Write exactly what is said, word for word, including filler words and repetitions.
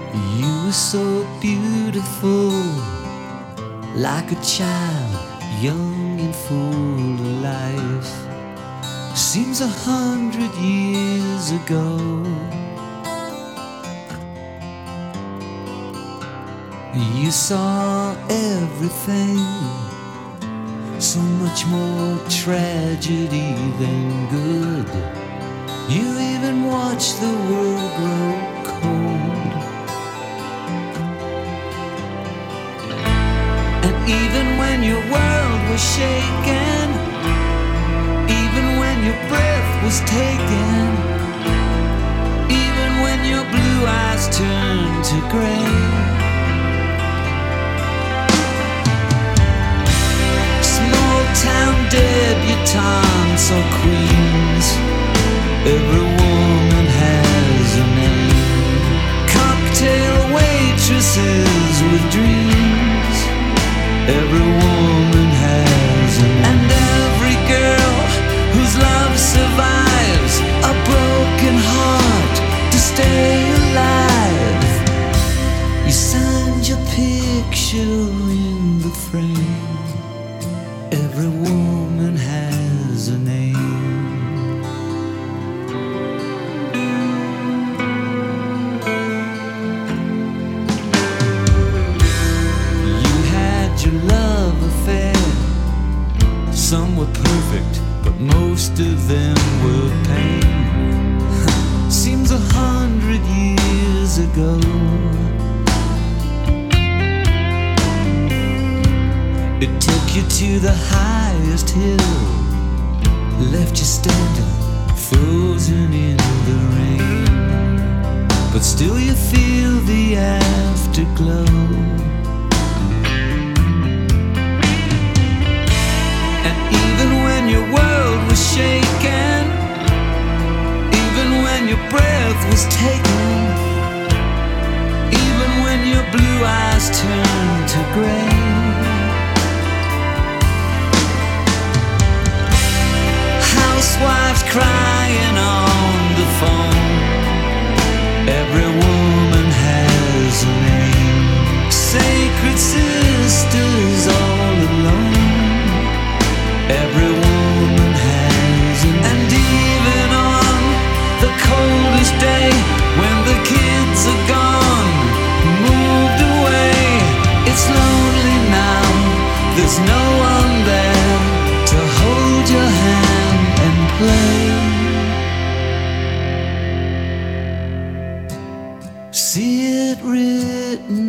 You were so beautiful, like a child, young and full of life. Seems a hundred years ago. You saw everything, so much more tragedy than good. You even watched the world grow cold. And even when your world was shaken, even when your breath was taken, even when your blue eyes turned to gray, town debutantes or queens, every woman has a name. Cocktail waitresses with dreams, every woman has a name. And every girl whose love survives a broken heart to stay alive. You signed your picture in the frame. Every woman has a name. You had your love affair. Some were perfect, but most of them were pain. Seems a hundred years ago. It took you to the highest hill, left you standing, frozen in the rain. But still you feel the afterglow. And even when your world was shaken, even when your breath was taken, even when your blue eyes turned to gray, housewives crying on the phone, every woman has a name. Sacred sisters all alone, every woman has a name. And even on the coldest day, when the kids are gone, moved away, it's lonely now, there's no one there to hold your hand and play. See it written